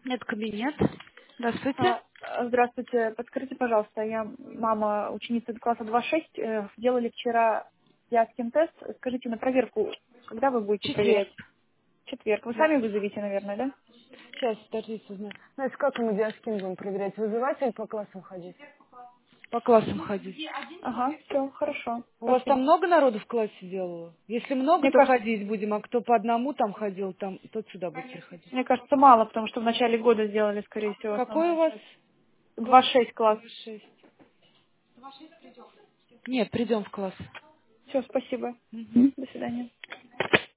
Это кабинет. Здравствуйте. Здравствуйте. Подскажите, пожалуйста, я мама ученица класса 2.6. Сделали вчера яскин тест. Скажите, на проверку, когда вы будете Четверг. проверять? В четверг. Вы Да. сами вызовите, наверное, да? Сейчас, подождите, узнаю. Значит, как мы диаскин будем проверять? Вызывать или по классам ходить? По классам ходить. Ага, все, хорошо. У вас там Спасибо. много народу в классе делало? Если много, Мне то кажется, ходить будем, а кто по одному там ходил, там, тот сюда будет приходить. мне кажется, мало, потому что в начале года сделали, скорее всего, Какой у основной вас тест. класс? 2.6 класс. 6. Нет, придем в класс. Все, спасибо. Мгм. До свидания.